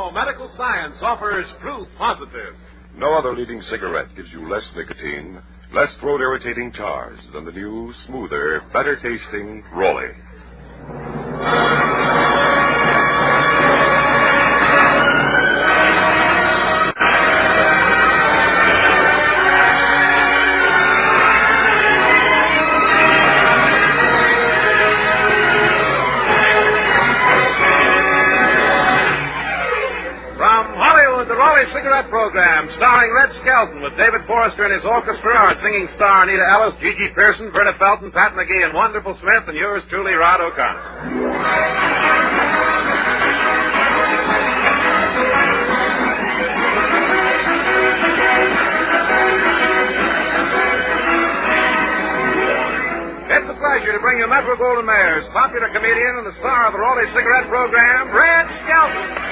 Now, medical science offers proof positive. No other leading cigarette gives you less nicotine, less throat-irritating tars than the new, smoother, better-tasting Rollie. Cigarette program starring Red Skelton with David Forrester and his orchestra, our singing star Anita Ellis, Gigi Pearson, Verna Felton, Pat McGee, and Wonderful Smith, and yours truly, Rod O'Connor. It's a pleasure to bring you Metro-Goldwyn-Mayer's popular comedian and the star of the Rollie Cigarette program, Red Skelton.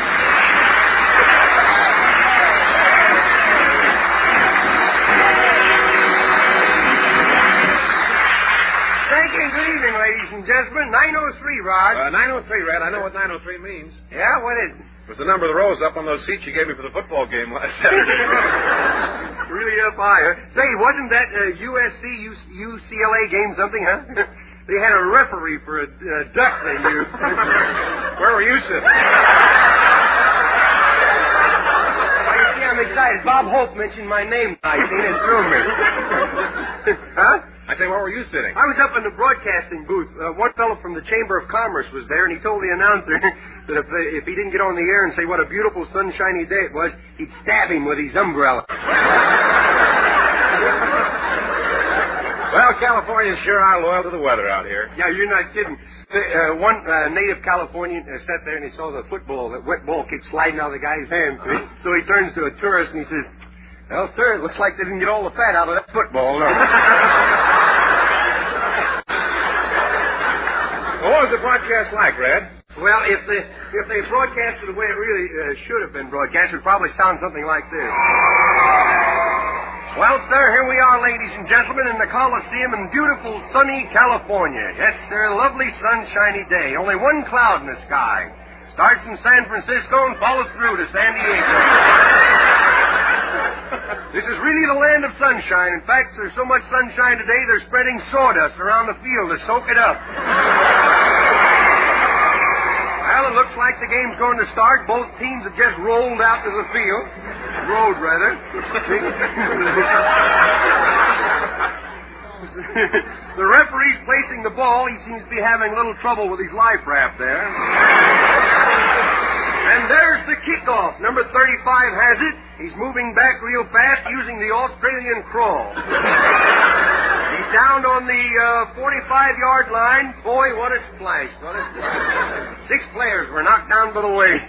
Good evening, ladies and gentlemen. 903, Rod. 903, Red. I know what 903 means. Yeah, what is it? It was the number of the rows up on those seats you gave me for the football game last Saturday. Really up higher. Say, wasn't that USC-UCLA game something, huh? They had a referee for a duck they used. Where were you sitting? Well, you see, I'm excited. Bob Hope mentioned my name. I seen it through me. Huh? I say, where were you sitting? I was up in the broadcasting booth. One fellow from the Chamber of Commerce was there, and he told the announcer that if he didn't get on the air and say what a beautiful sunshiny day it was, he'd stab him with his umbrella. Well, Californians sure are loyal to the weather out here. Yeah, you're not kidding. One native Californian sat there and he saw the football, that wet ball keep sliding out of the guy's hand. So he turns to a tourist and he says, "Well, sir, it looks like they didn't get all the fat out of that football." No. What was the broadcast like, Red? Well, if they broadcast it the way it really should have been broadcast, it would probably sound something like this. Well, sir, here we are, ladies and gentlemen, in the Coliseum in beautiful, sunny California. Yes, sir, lovely, sunshiny day. Only one cloud in the sky. Starts in San Francisco and follows through to San Diego. This is really the land of sunshine. In fact, there's so much sunshine today, they're spreading sawdust around the field to soak it up. Well, it looks like the game's going to start. Both teams have just rolled out to the field. Road, rather. The referee's placing the ball. He seems to be having a little trouble with his life raft there. And there's the kickoff. Number 35 has it. He's moving back real fast using the Australian crawl. He's down on the 45-yard line. Boy, what a splash. What a splash. 6 players were knocked down by the wave.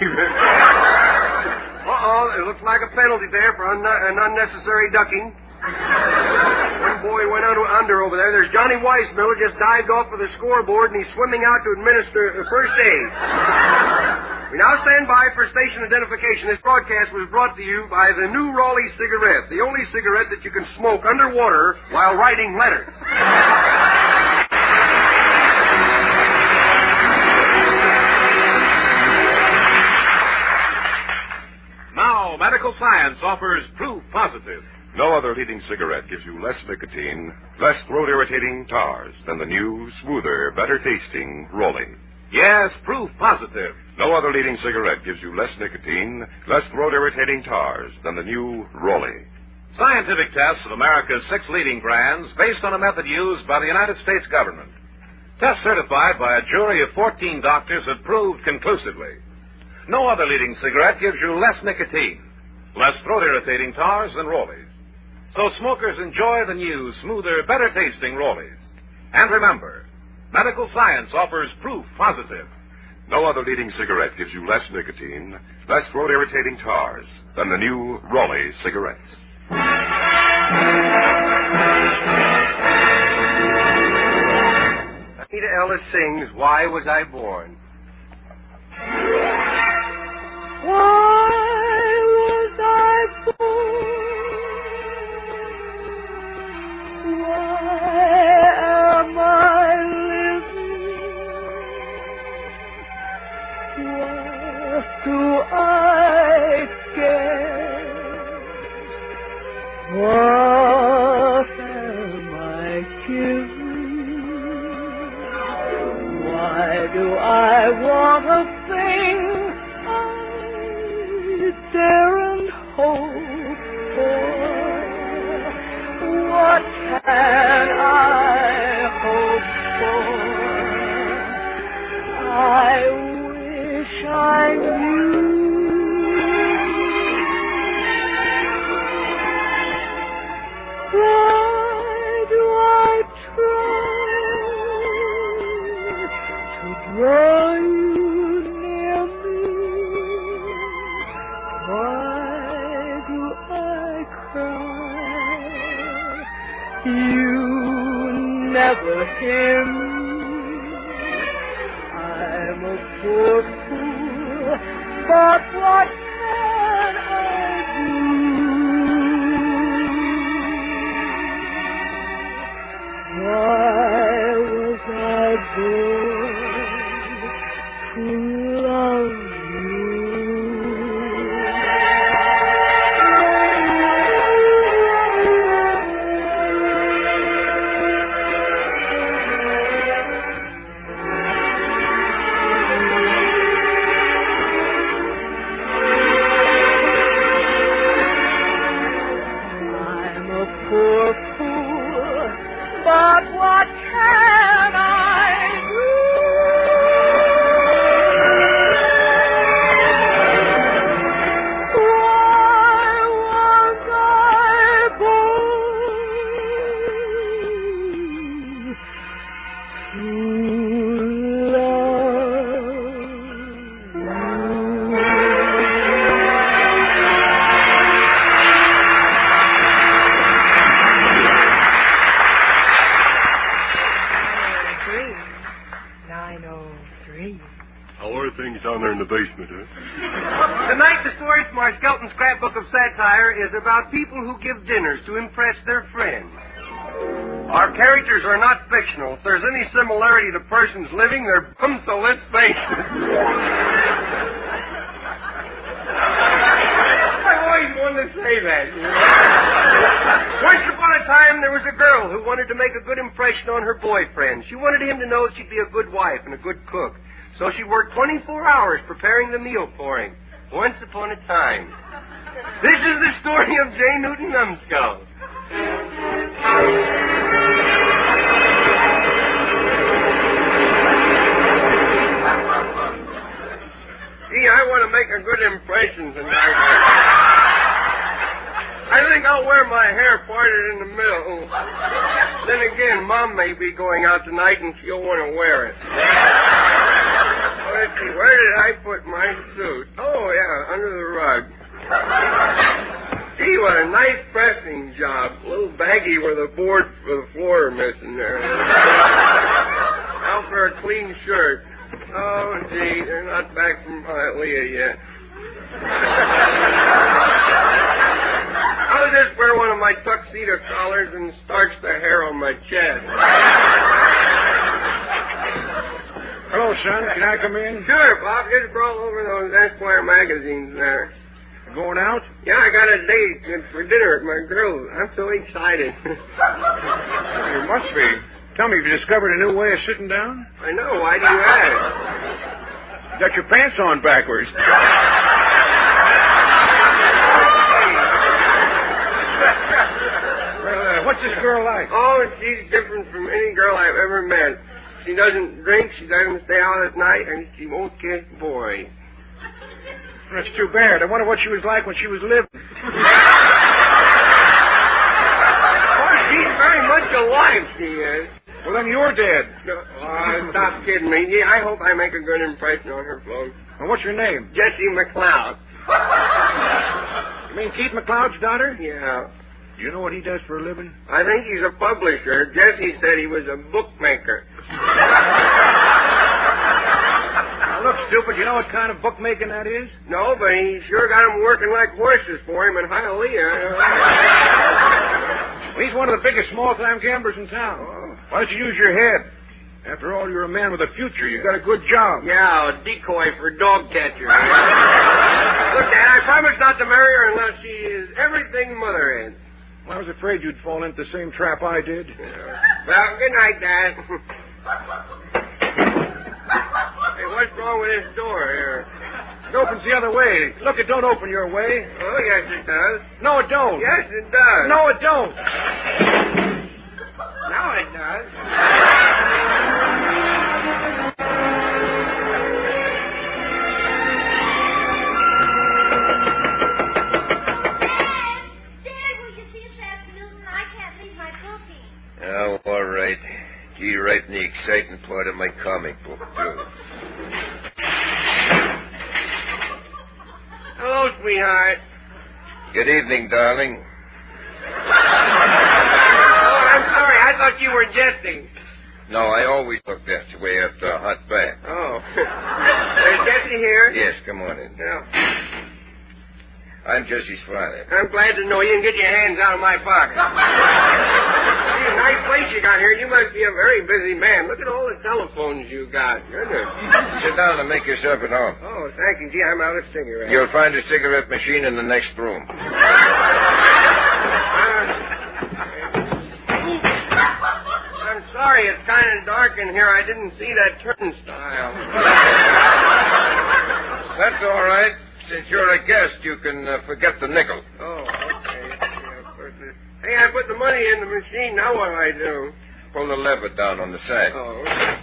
It looks like a penalty there for an unnecessary ducking. One boy went under over there. There's Johnny Weissmiller just dived off of the scoreboard, and he's swimming out to administer first aid. We now stand by for station identification. This broadcast was brought to you by the new Rollie cigarette, the only cigarette that you can smoke underwater while writing letters. Now, medical science offers proof positive. No other leading cigarette gives you less nicotine, less throat-irritating tars than the new, smoother, better-tasting Rollie. Yes, proof positive. No other leading cigarette gives you less nicotine, less throat-irritating tars than the new Rollie. Scientific tests of America's 6 leading brands based on a method used by the United States government. Tests certified by a jury of 14 doctors have proved conclusively. No other leading cigarette gives you less nicotine, less throat-irritating tars than Rollies. So smokers enjoy the new, smoother, better-tasting Rollies. And remember, medical science offers proof positive. No other leading cigarette gives you less nicotine, less throat-irritating tars than the new Rollie cigarettes. Anita Ellis sings, "Why Was I Born?" Why was I born? Why am I living? Why do I get? What am I giving? Why do I want a thing I daren't hope for? What can I hope for? I wish I knew. Why do I try to draw you near me? Why do I cry? You never hear me. I'm a poor fool, but what can I do? Why was I born to love you? I'm a poor fool, but what can I do? Why was I born to How are things down there in the basement, huh? Tonight, the story from our Skelton Scrapbook of Satire is about people who give dinners to impress their friends. Our characters are not fictional. If there's any similarity to persons living, they're bums, so let's face it. I always wanted to say that. You know? Once upon a time, there was a girl who wanted to make a good impression on her boyfriend. She wanted him to know she'd be a good wife and a good cook. So she worked 24 hours preparing the meal for him. Once upon a time. This is the story of J. Newton Numbskull. Gee, I want to make a good impression tonight. I think I'll wear my hair parted in the middle. Then again, Mom may be going out tonight and she'll want to wear it. Let's see, where did I put my suit? Oh, yeah, under the rug. Gee, what a nice pressing job. A little baggy where the boards for the floor are missing there. Now for a clean shirt. Oh, gee, they're not back from Hialeah yet. I'll just wear one of my tuxedo collars and starch the hair on my chest. Hello, son. Can I come in? Sure, Bob. Just brought over those Esquire magazines there. Going out? Yeah, I got a date for dinner at my girl's. I'm so excited. You must be. Tell me, have you discovered a new way of sitting down? I know. Why do you ask? You got your pants on backwards. Well, what's this girl like? Oh, she's different from any girl I've ever met. She doesn't drink, she doesn't stay out at night, and she won't kiss boys. That's too bad. I wonder what she was like when she was living. Oh, she's very much alive, she is. Well, then you're dead. No, stop kidding me. Yeah, I hope I make a good impression on her, folks. Well, what's your name? Jessie McLeod. You mean Keith McLeod's daughter? Yeah. Do you know what he does for a living? I think he's a publisher. Jessie said he was a bookmaker. Now, look, stupid, you know what kind of bookmaking that is? No, but he sure got them working like horses for him in Hialeah. He's one of the biggest small-time gamblers in town. Oh. Why don't you use your head? After all, you're a man with a future. You got a good job. Yeah, a decoy for dog catcher. Look, Dad, I promise not to marry her unless she is everything Mother is. Well, I was afraid you'd fall into the same trap I did. Well, good night, Dad. Hey, what's wrong with this door here? It opens the other way. Look, it don't open your way. Oh, yes, it does. No, it don't. Yes, it does. No, it don't. Now it does. Oh, all right. Gee, right in the exciting part of my comic book, too. Hello, sweetheart. Good evening, darling. Oh, I'm sorry. I thought you were jesting. No, I always look that way after a hot bath. Oh. Is Jesse here? Yes, come on in. Yeah. I'm Jesse's father. I'm glad to know you and get your hands out of my pocket. Gee, a nice place you got here. You must be a very busy man. Look at all the telephones you got. Goodness. Sit down and make yourself at home. Oh, thank you. Gee, I'm out of cigarettes. You'll find a cigarette machine in the next room. I'm sorry. It's kind of dark in here. I didn't see that turnstile. That's all right. Since you're a guest, you can forget the nickel. Oh, okay. Yeah, hey, I put the money in the machine. Now what do I do? Pull the lever down on the side. Oh.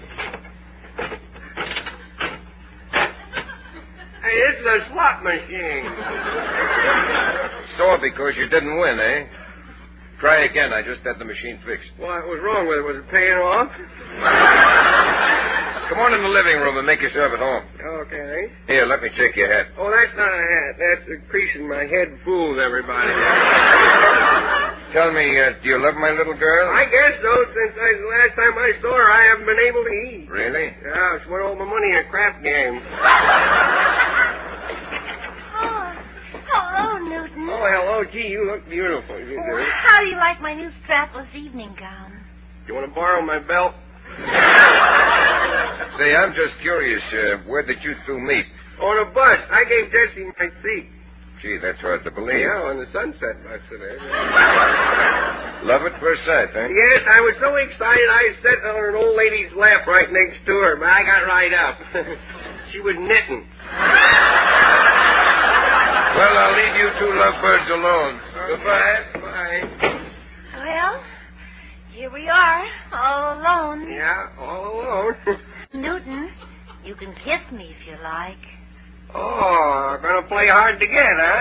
Hey, this is a slot machine. Sore because you didn't win, eh? Try again. I just had the machine fixed. What was wrong with it? Was it paying off? Come on in the living room and make yourself at home. Okay. Here, let me check your hat. Oh, that's not a hat. That's a crease in my head fools everybody. Tell me, do you love my little girl? I guess so. Since the last time I saw her, I haven't been able to eat. Really? Yeah, she went all my money in a crap game. Oh, hello, Newton. Oh, hello. Gee, you look beautiful. You do. How do you like my new strapless evening gown? You want to borrow my belt? Say, I'm just curious, where did you two meet? On a bus. I gave Jesse my seat. Gee, that's hard to believe. Yeah, on the Sunset bus today. Love at first sight, huh? Yes, I was so excited I sat on an old lady's lap right next to her, but I got right up. She was knitting. Well, I'll leave you two lovebirds alone. Goodbye. Bye. Well, here we are, all alone. Yeah, all alone. Newton, you can kiss me if you like. Oh, gonna play hard to get, huh?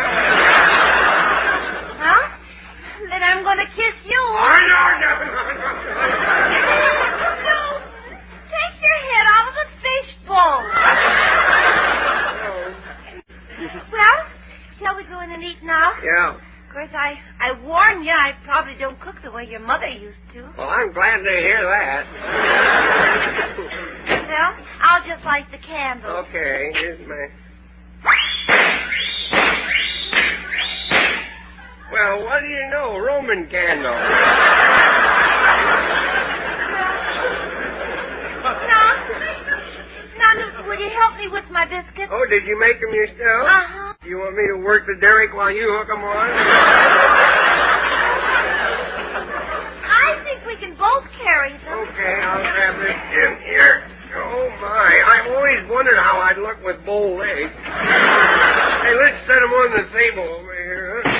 Huh? Then I'm gonna kiss you. Oh, no. No, take your head out of the fishbowl. Well, shall we go in and eat now? Yeah. Of course, I warn you, I probably don't cook the way your mother used to. Well, I'm glad to hear that. Well, I'll just light the candle. Okay, here's my... Well, what do you know? Roman candle. Now, Newton, will you help me with my biscuits? Oh, did you make them yourself? Uh-huh. You want me to work the derrick while you hook them on? I think we can both carry them. Okay, I'll grab this in here. Oh, my. I've always wondered how I'd look with bow legs. Hey, let's set them on the table over here, huh?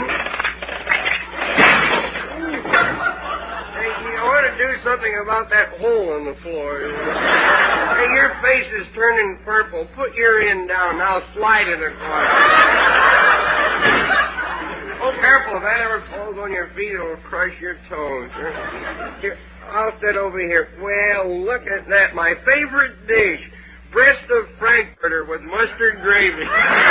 Hey, I want to do something about that hole in the floor. Hey, your face is turning purple. Put your end down. Now slide it across. Oh, careful. If that ever falls on your feet, it'll crush your toes. Here, I'll sit over here. Well, look at that. My favorite dish. Breast of Frankfurter with mustard gravy.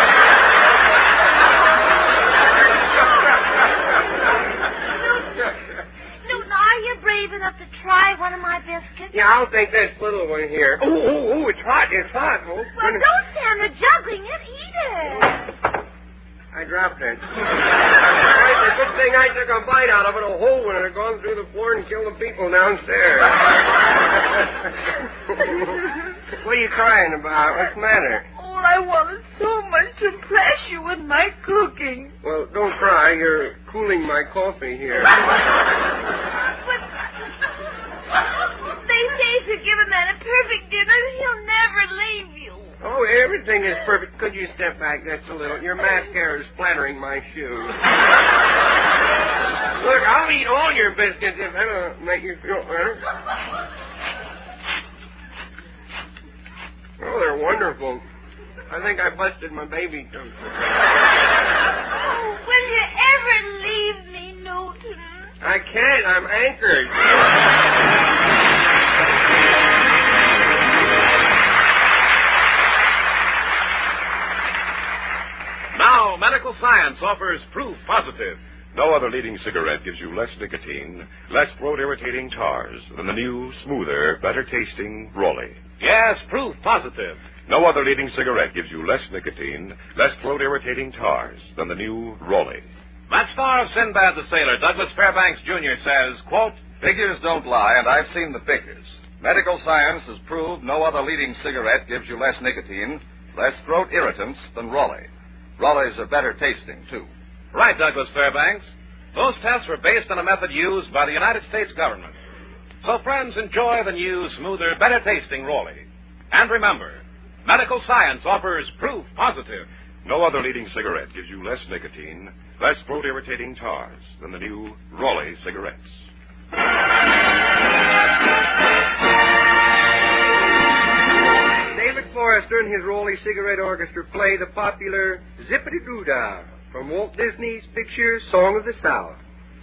Newton, are you brave enough to try one of my biscuits? Yeah, I'll take this little one here. Oh, it's hot. It's hot. Oh, Well, don't stand there juggling it. Eat it. I dropped it. It's a good thing I took a bite out of it. A hole would have gone through the floor and killed the people downstairs. What are you crying about? What's the matter? Oh, I wanted so much to impress you with my cooking. Well, don't cry. You're cooling my coffee here. They say if you give a man a perfect dinner, he'll never leave you. Oh, everything is perfect. Could you step back just a little? Your mascara is splattering my shoes. Look, I'll eat all your biscuits if that'll make you feel better. Oh, they're wonderful. I think I busted my baby tooth. Oh, will you ever leave me, Newton? I can't. I'm anchored. Now, medical science offers proof positive. No other leading cigarette gives you less nicotine, less throat-irritating tars than the new, smoother, better-tasting Rolly. Yes, proof positive. No other leading cigarette gives you less nicotine, less throat-irritating tars than the new Rolly. That star of Sinbad the Sailor, Douglas Fairbanks Jr., says, quote, "Figures don't lie, and I've seen the figures. Medical science has proved no other leading cigarette gives you less nicotine, less throat irritants than Rolly. Rollies are better tasting, too." Right, Douglas Fairbanks. Those tests were based on a method used by the United States government. So, friends, enjoy the new, smoother, better-tasting Rolly. And remember, medical science offers proof positive. No other leading cigarette gives you less nicotine, less throat-irritating tars than the new Rolly cigarettes. David Forrester and his Rolly Cigarette Orchestra play the popular Zippity-Doo-Dah from Walt Disney's picture Song of the South.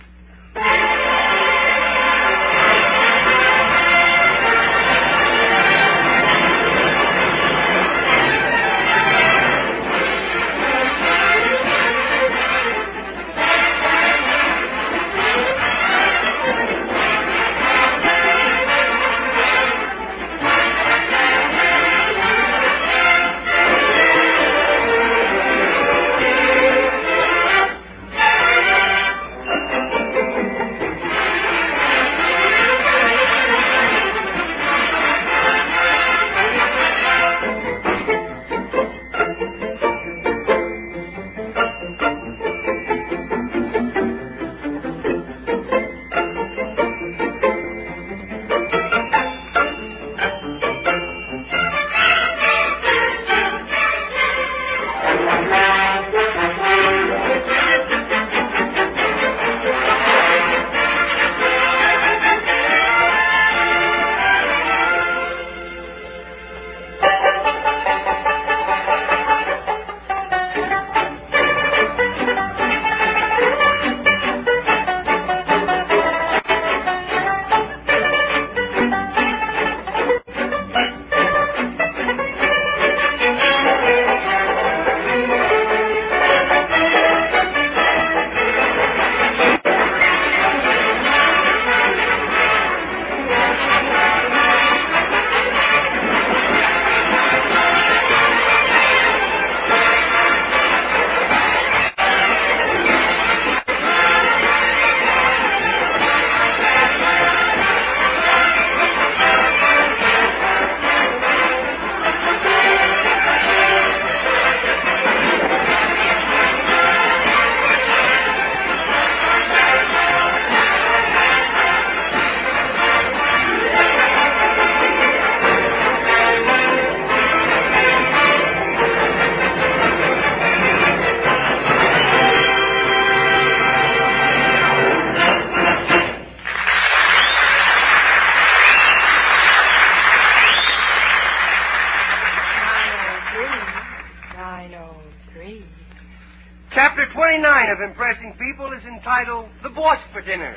Chapter 29 of Impressing People is entitled The Boss for Dinner.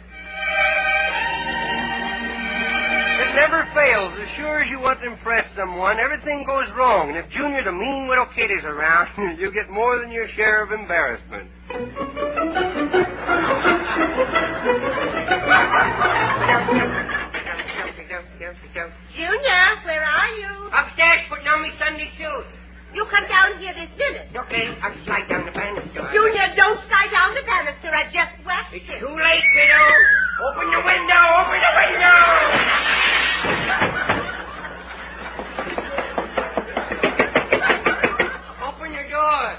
It never fails. As sure as you want to impress someone, everything goes wrong. And if Junior the mean little kid is around, you get more than your share of embarrassment. Junior, where are you? Upstairs putting on me Sunday suit. You come down here this minute. Okay, I'll slide down the banister. Junior, don't slide down the banister. I just waxed It's it. too late, kiddo. Open the window! Open the window! door.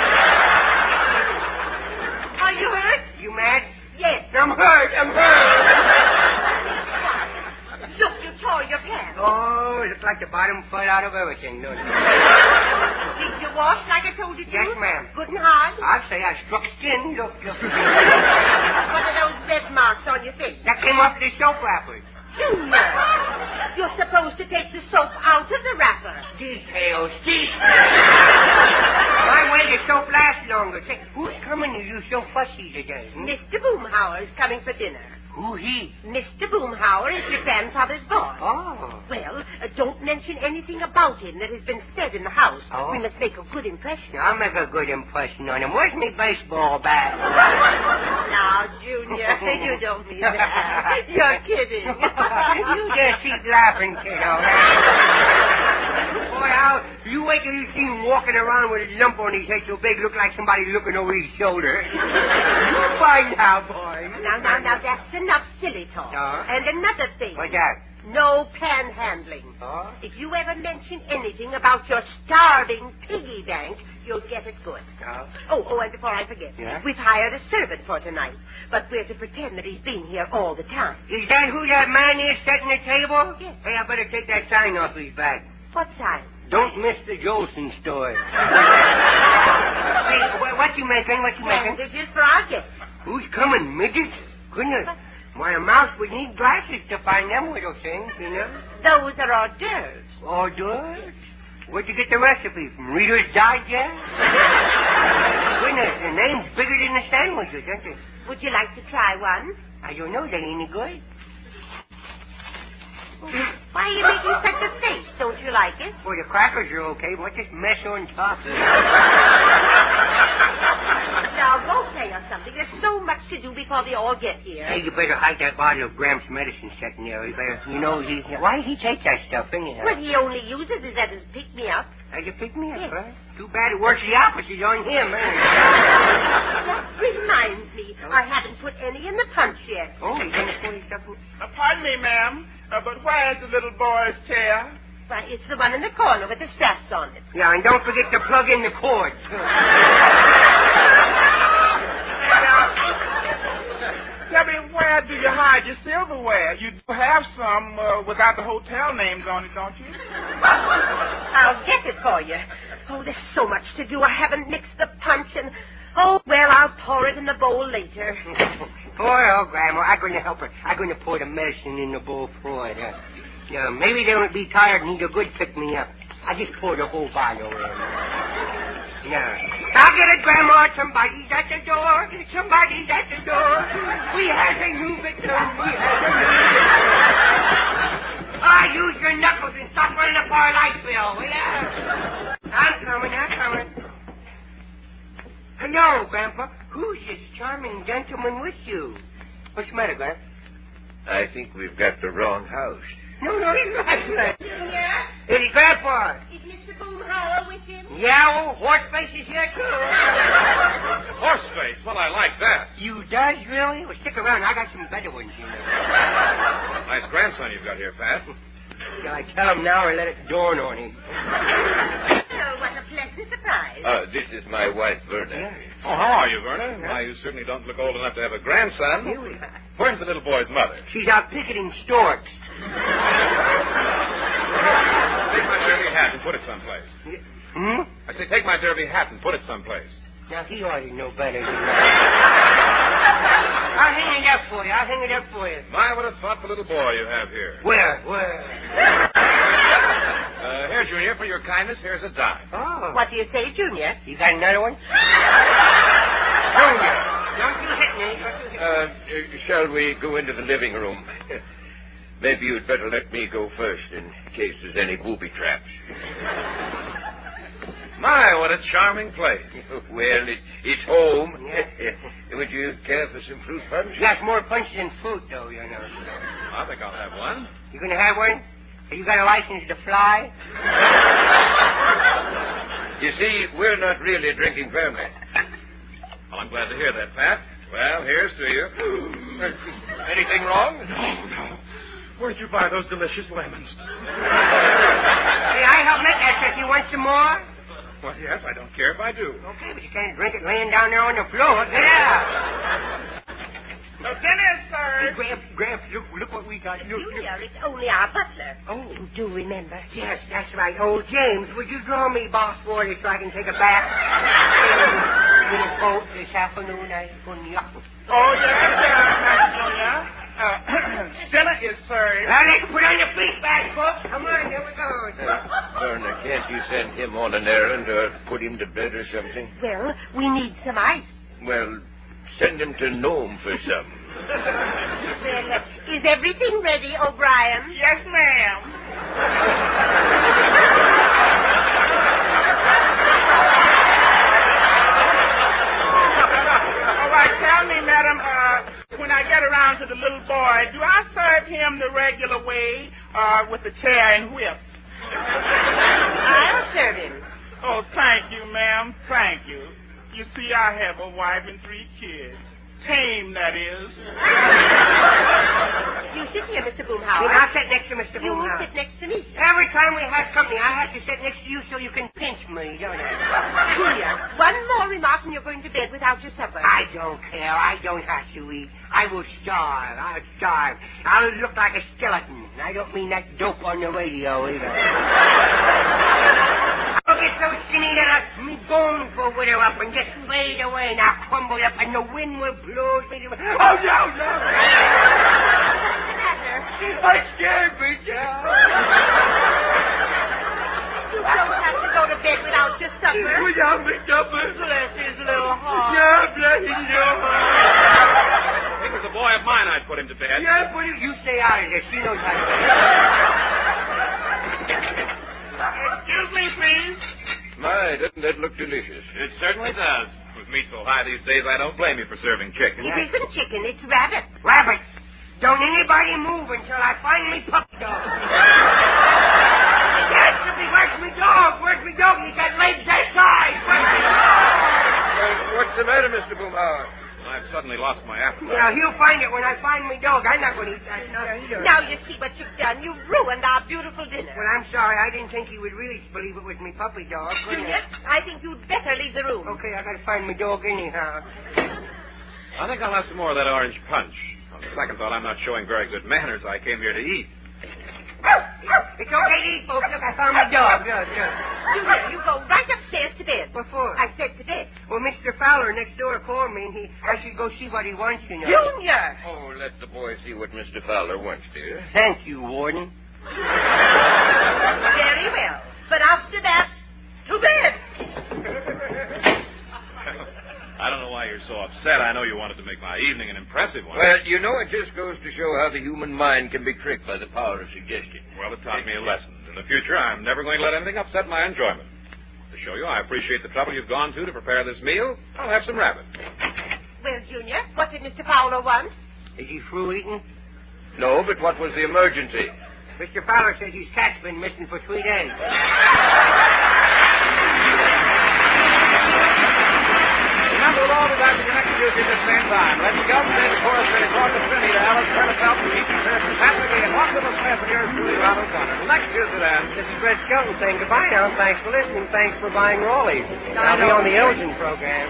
Are you hurt? You mad? Yes. I'm hurt. Look, you tore your pants. Oh, it looks like the bottom fell out of everything, don't it? Did you wash like I told you to? Yes, ma'am. Good and hard? I'll say I struck skin. Look. What are those red marks on your face? That came off the soap wrappers. Junior, you're supposed to take the soap out of the wrapper. Details. My way the soap lasts longer. Say, who's coming to you so fussy today? Mr. Boomhauer is coming for dinner. Who he? Mr. Boomhauer is your grandfather's boy. Oh. Well, don't mention anything about him that has been said in the house. Oh. We must make a good impression. I'll make a good impression on him. Where's my baseball bat? Now, Junior, you don't mean that. You're kidding. You just keep laughing, kiddo. Boy, you wait till you see him walking around with a lump on his head so big, look like somebody looking over his shoulder. You'll find out, boy. Now, that's enough silly talk. And another thing. What's that? No panhandling. Oh? If you ever mention anything about your starving piggy bank, you'll get it good. Oh, and before I forget, we've hired a servant for tonight, but we're to pretend that he's been here all the time. Is that who that man is setting the table? Yes. Hey, I better take that sign off his back. What sign? Don't miss the Jolson story. Hey, what you making? Bandages for our guests. Who's coming, midgets? Goodness. Why, a mouse would need glasses to find them little things, you know. Those are hors d'oeuvres. Hors d'oeuvres? Where'd you get the recipe from? Reader's Digest? Goodness, the name's bigger than the sandwiches, aren't they? Would you like to try one? I don't know. They ain't any good. Why are you making such a face? Don't you like it? Well, the crackers are okay. What's this mess on top? Now, go play or something. There's so much to do before they all get here. Hey, you better hide that bottle of Gramps medicine sitting there. You know, why he take that stuff, anyhow? Well, he only uses it as his pick-me-up. As a pick-me-up, Yes. right? Too bad it works the opposite on him, eh? That reminds me, I haven't put any in the punch yet. Oh, he's going to put his stuff in... Pardon me, ma'am, but where is the little boy's chair? Why, it's the one in the corner with the straps on it. Yeah, and don't forget to plug in the cord. Tell me, where do you hide your silverware? You do have some without the hotel names on it, don't you? I'll get it for you. Oh, there's so much to do. I haven't mixed the punch and... Oh, well, I'll pour it in the bowl later. Oh, Grandma, I'm going to help her. I'm going to pour the medicine in the bowl for her. Maybe they won't be tired and need a good pick-me-up. I just pour the whole bottle in. I'll get it, Grandma. Somebody's at the door. Somebody's at the door. We have a new victim. Use your knuckles and stop running up our light bill, will ya? I'm coming. Hello, Grandpa. Who's this charming gentleman with you? What's the matter, Grandpa? I think we've got the wrong house. No, he's right. Yeah? Hey, Grandpa. Is Mr. Boomhauer with him? Yeah, old Horseface is here, too. Horseface? Well, I like that. You does, really? Well, stick around. I got some better ones, you know. Nice grandson you've got here, Pat. Shall I tell him now or let it dawn on him? Oh, what a pleasant surprise. This is my wife, Verna. Oh, how are you, Verna? Why, you certainly don't look old enough to have a grandson. Here we are. Where's the little boy's mother? She's out picketing storks. Take my derby hat and put it someplace. Hmm? I say, take my derby hat and put it someplace. Now, he ought to know better than that. I'll hang it up for you. My, what a thoughtful little boy you have here. Where? Here, Junior, for your kindness, here's a dime. Oh. What do you say, Junior? You got another one? Junior, don't you hit me. Shall we go into the living room? Maybe you'd better let me go first in case there's any booby traps. My, what a charming place. Well, it's home. Would you care for some fruit punch? That's more punch than fruit, though, you know. I think I'll have one. You going to have one? Have you got a license to fly? You see, we're not really a drinking family. Well, I'm glad to hear that, Pat. Well, here's to you. Anything wrong? No. Where'd you buy those delicious lemons? Hey, I help make that if you want some more. Well, yes, I don't care if I do. Okay, but you can't drink it laying down there on the floor. Get out. Dinner, sir. Hey, Gramps, look what we got. Junior, it's only our butler. Oh. You do remember? Yes, that's right. Old James, would you draw me boss water so I can take a bath? In a boat this afternoon, I couldn't yuck. Oh, yes, Master Junior. Dinner is served. Now, let's put on your feet back, folks. Come on, here we go. Turner, can't you send him on an errand or put him to bed or something? Well, we need some ice. Well, send him to Nome for some. Well, is everything ready, O'Brien? Yes, ma'am. All right, tell me, madam, when I get around to the little boy, do I serve him the regular way, with the chair and whip? I'll serve him. Oh, thank you, ma'am. Thank you. You see, I have a wife and 3 kids. Tame, that is. You sit here, Mr. Well, Boomhauer. I'll sit next to Mr. You Boomhauer. sit next to me. Every time we have company, I have to sit next to you so you can pinch me, don't I? Julia, one more remark and you're going to bed without your supper. I don't care. I don't have to eat. I will starve. I'll starve. I'll look like a skeleton. I don't mean that dope on the radio either. I'll get so skinny that me bones will wither up and just fade away and I'll crumble up and the wind will blow me to... Oh, no, no! I scared me, Joe. You don't have to go to bed without your supper. Without my supper? Bless his little heart. Yeah, bless his little heart. If it was a boy of mine, I'd put him to bed. Yeah, but you stay out of this. She knows how to do it. Excuse me, please. My, doesn't that look delicious? It certainly does. With meat so high these days, I don't blame you for serving chicken. It isn't chicken, it's rabbit. Rabbits. Don't anybody move until I find me puppy dog. Yes, where's me dog? Where's me dog? He's got legs that size. Where's me dog? What's the matter, Mr. Boomhauer? I've suddenly lost my appetite. Now, he'll find it when I find me dog. I'm not going to eat that stuff either. Now you see what you've done. You've ruined our beautiful dinner. Well, I'm sorry. I didn't think he would really believe it was me puppy dog. Junior, I think you'd better leave the room. Okay, I got to find my dog anyhow. I think I'll have some more of that orange punch. On second thought, I'm not showing very good manners. I came here to eat. It's okay to eat, folks. Look, I found my dog. Good. Junior, you go right upstairs to bed. What for? I said to bed. Well, Mr. Fowler next door called me, and I should go see what he wants, you know. Junior! Oh, let the boy see what Mr. Fowler wants, dear. Thank you, Warden. Very well. But after that, to bed. I don't know why you're so upset. I know you wanted to make my evening an impressive one. Well, you know, it just goes to show how the human mind can be tricked by the power of suggestion. Well, it taught me a lesson. In the future, I'm never going to let anything upset my enjoyment. To show you I appreciate the trouble you've gone to prepare this meal, I'll have some rabbit. Well, Junior, what did Mr. Fowler want? Is he through eating? No, but what was the emergency? Mr. Fowler says his cat's been missing for 3 days. Remember, we'll all be back with you next Tuesday at the same time. Let's go. David Forrest, Benny Corpus, Finney, to Alice, Turner Felton, Keith, Pearson, Patrick, and Walter Smith, and yours truly, Ron O'Connor. Till next Tuesday, then. This is Red Skelton saying goodbye now. Thanks for listening. Thanks for buying Raleigh's. I'll be on the Elgin program.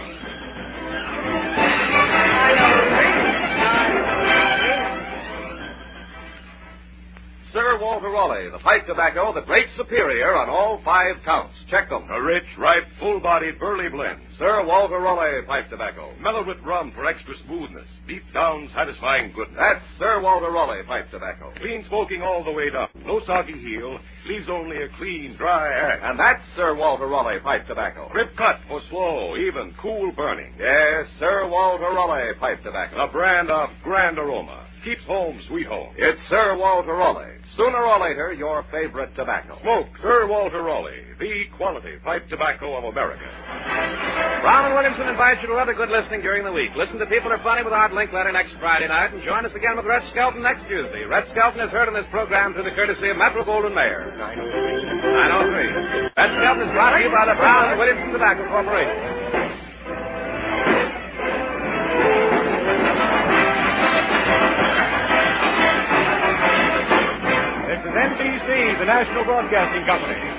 Sir Walter Raleigh, the pipe tobacco, the great superior on all 5 counts. Check them. A rich, ripe, full-bodied burley blend. Sir Walter Raleigh pipe tobacco. Mellowed with rum for extra smoothness. Deep down, satisfying goodness. That's Sir Walter Raleigh pipe tobacco. Clean smoking all the way down. No soggy heel. Leaves only a clean, dry ash. And that's Sir Walter Raleigh pipe tobacco. Crisp cut for slow, even, cool burning. Yes, Sir Walter Raleigh pipe tobacco. A brand of grand aroma. Keeps home sweet home. It's Sir Walter Raleigh. Sooner or later, your favorite tobacco. Smoke Sir Walter Raleigh, the quality pipe tobacco of America. Brown and Williamson invite you to other good listening during the week. Listen to People Are Funny with Art Linkletter next Friday night, and join us again with Red Skelton next Tuesday. Red Skelton is heard in this program through the courtesy of Metro Goldwyn Mayer. 903. Red Skelton is brought to you by the Brown and Williamson Tobacco Corporation. This is NBC, the National Broadcasting Company.